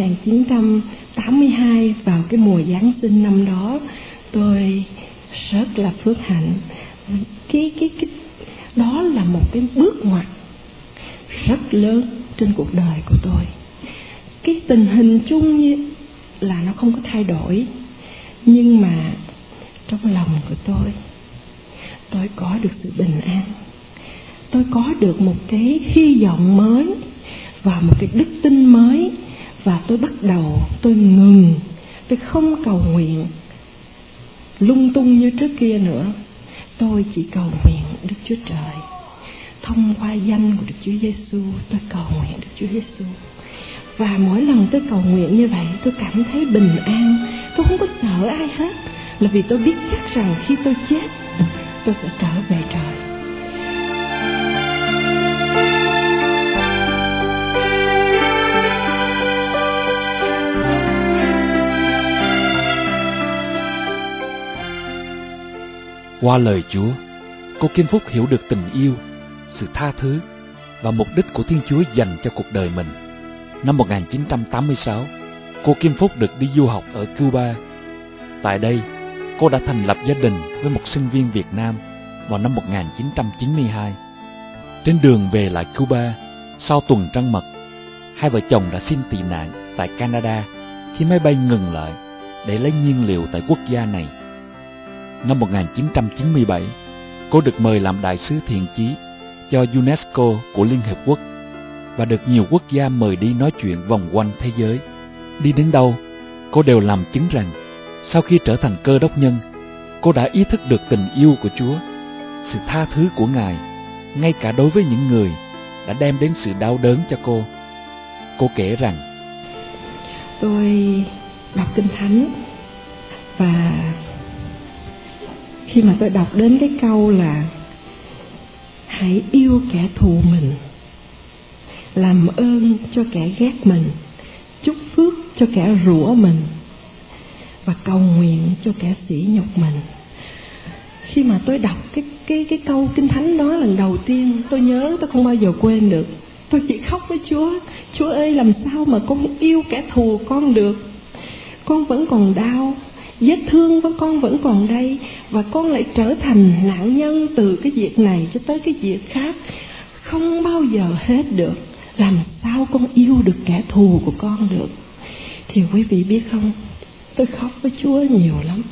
1982, vào cái mùa Giáng sinh năm đó, tôi rất là phước hạnh. Cái đó là một cái bước ngoặt rất lớn trên cuộc đời của tôi. Cái tình hình chung như là nó không có thay đổi, nhưng mà trong lòng của tôi có được sự bình an. Tôi có được một cái hy vọng mới và một cái đức tin mới. Và tôi bắt đầu, tôi ngừng, tôi không cầu nguyện lung tung như trước kia nữa. Tôi chỉ cầu nguyện Đức Chúa Trời. Thông qua danh của Đức Chúa Giêsu, tôi cầu nguyện Đức Chúa Giêsu. Và mỗi lần tôi cầu nguyện như vậy, tôi cảm thấy bình an. Tôi không có sợ ai hết, là vì tôi biết chắc rằng khi tôi chết, tôi sẽ trở về trời. Qua lời Chúa, cô Kim Phúc hiểu được tình yêu, sự tha thứ và mục đích của Thiên Chúa dành cho cuộc đời mình. Năm 1986, cô Kim Phúc được đi du học ở Cuba. Tại đây, cô đã thành lập gia đình với một sinh viên Việt Nam vào năm 1992. Trên đường về lại Cuba, sau tuần trăng mật, hai vợ chồng đã xin tị nạn tại Canada khi máy bay ngừng lại để lấy nhiên liệu tại quốc gia này. Năm 1997, cô được mời làm đại sứ thiện chí cho UNESCO của Liên Hiệp Quốc và được nhiều quốc gia mời đi nói chuyện vòng quanh thế giới. Đi đến đâu, cô đều làm chứng rằng sau khi trở thành cơ đốc nhân, cô đã ý thức được tình yêu của Chúa, sự tha thứ của Ngài, ngay cả đối với những người đã đem đến sự đau đớn cho cô. Cô kể rằng: Tôi đọc Kinh Thánh và khi mà tôi đọc đến cái câu là hãy yêu kẻ thù mình, làm ơn cho kẻ ghét mình, chúc phước cho kẻ rủa mình và cầu nguyện cho kẻ sỉ nhục mình. Khi mà tôi đọc cái câu Kinh Thánh đó lần đầu tiên, tôi nhớ, tôi không bao giờ quên được. Tôi chỉ khóc với Chúa: Chúa ơi, làm sao mà con yêu kẻ thù con được? Con vẫn còn đau, vết thương của con vẫn còn đây, và con lại trở thành nạn nhân từ cái việc này cho tới cái việc khác, không bao giờ hết được. Làm sao con yêu được kẻ thù của con được? Thì quý vị biết không, tôi khóc với Chúa nhiều lắm.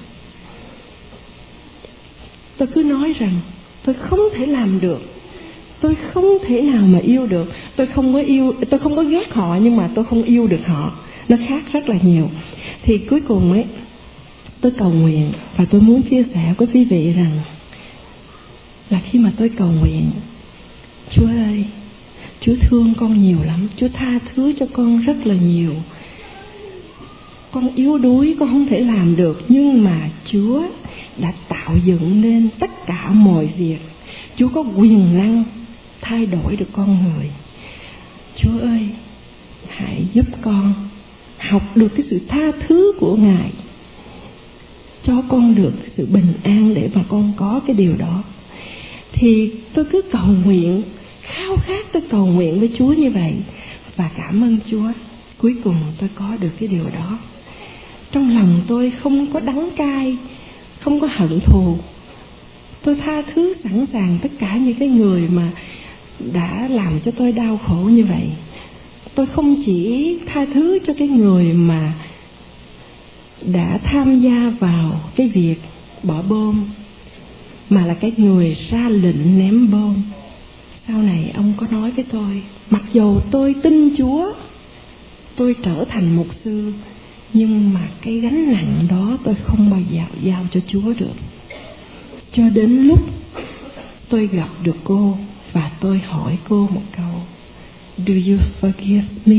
Tôi cứ nói rằng tôi không thể làm được, tôi không thể nào mà yêu được. Tôi không có ghét họ, nhưng mà tôi không yêu được họ. Nó khác rất là nhiều. Thì cuối cùng ấy, tôi cầu nguyện, và tôi muốn chia sẻ với quý vị rằng là khi mà tôi cầu nguyện: Chúa ơi, Chúa thương con nhiều lắm, Chúa tha thứ cho con rất là nhiều. Con yếu đuối, con không thể làm được, nhưng mà Chúa đã tạo dựng nên tất cả mọi việc. Chúa có quyền năng thay đổi được con người. Chúa ơi, hãy giúp con học được cái sự tha thứ của Ngài, cho con được sự bình an để mà con có cái điều đó. Thì tôi cứ cầu nguyện, khao khát, tôi cầu nguyện với Chúa như vậy, và cảm ơn Chúa. Cuối cùng tôi có được cái điều đó. Trong lòng tôi không có đắng cay, không có hận thù. Tôi tha thứ sẵn sàng tất cả những cái người mà đã làm cho tôi đau khổ như vậy. Tôi không chỉ tha thứ cho cái người mà đã tham gia vào cái việc bỏ bom, mà là cái người ra lệnh ném bom. Sau này ông có nói với tôi, mặc dù tôi tin Chúa, tôi trở thành mục sư, nhưng mà cái gánh nặng đó tôi không bao giờ giao cho Chúa được. Cho đến lúc tôi gặp được cô và tôi hỏi cô một câu: Do you forgive me?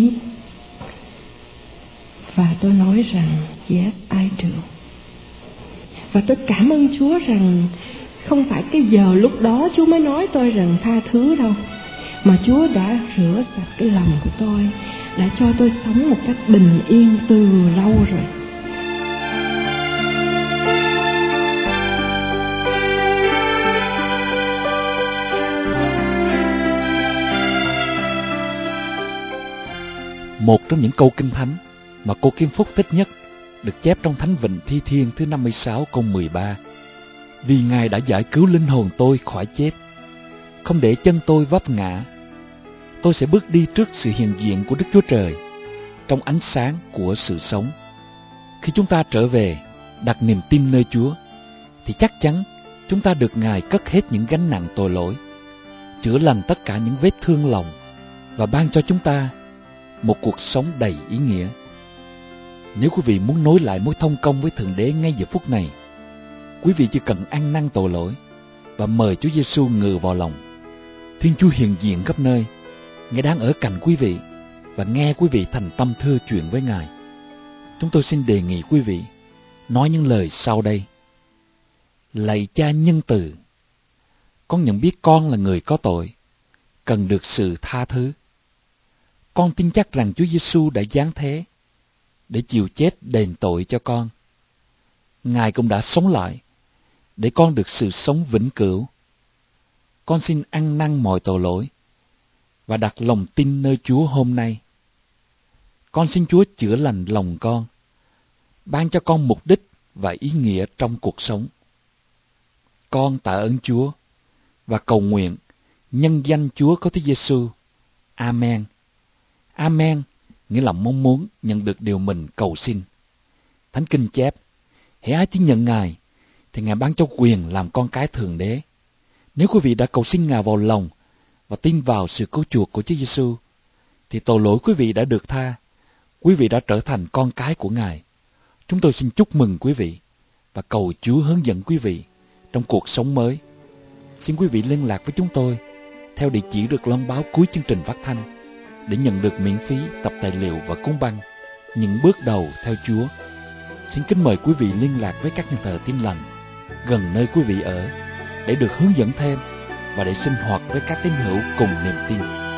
Và tôi nói rằng yes, I do. Và tôi cảm ơn Chúa rằng không phải cái giờ lúc đó Chúa mới nói tôi rằng tha thứ đâu, mà Chúa đã rửa sạch cái lòng của tôi, đã cho tôi sống một cách bình yên từ lâu rồi. Một trong những câu Kinh Thánh mà cô Kim Phúc thích nhất được chép trong Thánh Vịnh Thi Thiên thứ 56 câu 13: Vì Ngài đã giải cứu linh hồn tôi khỏi chết, không để chân tôi vấp ngã. Tôi sẽ bước đi trước sự hiện diện của Đức Chúa Trời trong ánh sáng của sự sống. Khi chúng ta trở về đặt niềm tin nơi Chúa, thì chắc chắn chúng ta được Ngài cất hết những gánh nặng tội lỗi, chữa lành tất cả những vết thương lòng, và ban cho chúng ta một cuộc sống đầy ý nghĩa. Nếu quý vị muốn nối lại mối thông công với Thượng Đế ngay giờ phút này, quý vị chỉ cần ăn năn tội lỗi và mời Chúa Giêsu ngự vào lòng. Thiên Chúa hiện diện khắp nơi, Ngài đang ở cạnh quý vị và nghe quý vị thành tâm thưa chuyện với Ngài. Chúng tôi xin đề nghị quý vị nói những lời sau đây: Lạy Cha nhân từ, con nhận biết con là người có tội, cần được sự tha thứ. Con tin chắc rằng Chúa Giêsu đã giáng thế để chịu chết đền tội cho con. Ngài cũng đã sống lại để con được sự sống vĩnh cửu. Con xin ăn năn mọi tội lỗi và đặt lòng tin nơi Chúa hôm nay. Con xin Chúa chữa lành lòng con, ban cho con mục đích và ý nghĩa trong cuộc sống. Con tạ ơn Chúa và cầu nguyện nhân danh Chúa có Chúa Giêsu. Amen. Amen nghĩa là mong muốn nhận được điều mình cầu xin. Thánh Kinh chép, hễ ai tin nhận Ngài, thì Ngài ban cho quyền làm con cái Thượng Đế. Nếu quý vị đã cầu xin Ngài vào lòng và tin vào sự cứu chuộc của Chúa Giêsu, thì tội lỗi quý vị đã được tha. Quý vị đã trở thành con cái của Ngài. Chúng tôi xin chúc mừng quý vị và cầu Chúa hướng dẫn quý vị trong cuộc sống mới. Xin quý vị liên lạc với chúng tôi theo địa chỉ được loan báo cuối chương trình phát thanh để nhận được miễn phí tập tài liệu và cuốn băng Những bước đầu theo Chúa. Xin kính mời quý vị liên lạc với các nhà thờ Tin Lành gần nơi quý vị ở để được hướng dẫn thêm và để sinh hoạt với các tín hữu cùng niềm tin.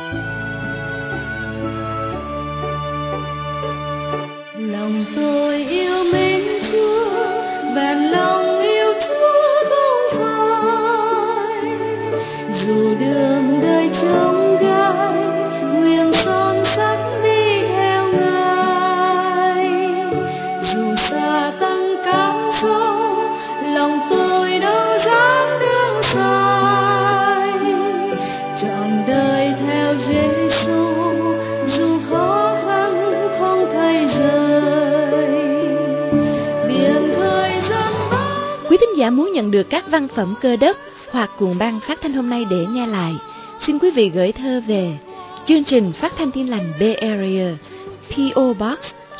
Lòng tôi yêu mến Chúa, vẹn lòng yêu Chúa không phai. Dù đường đời chông gai, nguyện son sắt đi theo Ngài. Dù xa tăng cám dỗ, lòng tôi đâu dám đứng sai. Trọn đời theo Giêsu, dù khó khăn không thay rời. Biển thời gian bao. Quý thính giả muốn nhận được các văn phẩm Cơ Đốc hoặc cuộn băng phát thanh hôm nay để nghe lại, xin quý vị gửi thơ về chương trình Phát thanh Tin Lành Bay Area, P.O. Box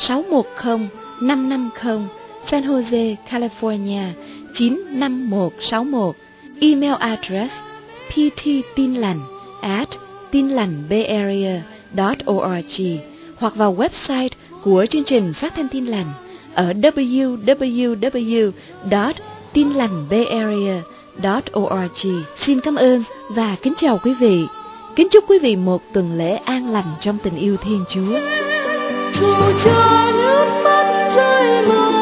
610550, San Jose, California 95161. Email address pttinlành@tinlành.bayarea.org, hoặc vào website của chương trình Phát thanh Tin Lành ở www.tinlành.bayarea.org. Xin cảm ơn và kính chào quý vị. Kính chúc quý vị một tuần lễ an lành trong tình yêu Thiên Chúa. Dù cho nước mắt rơi mưa.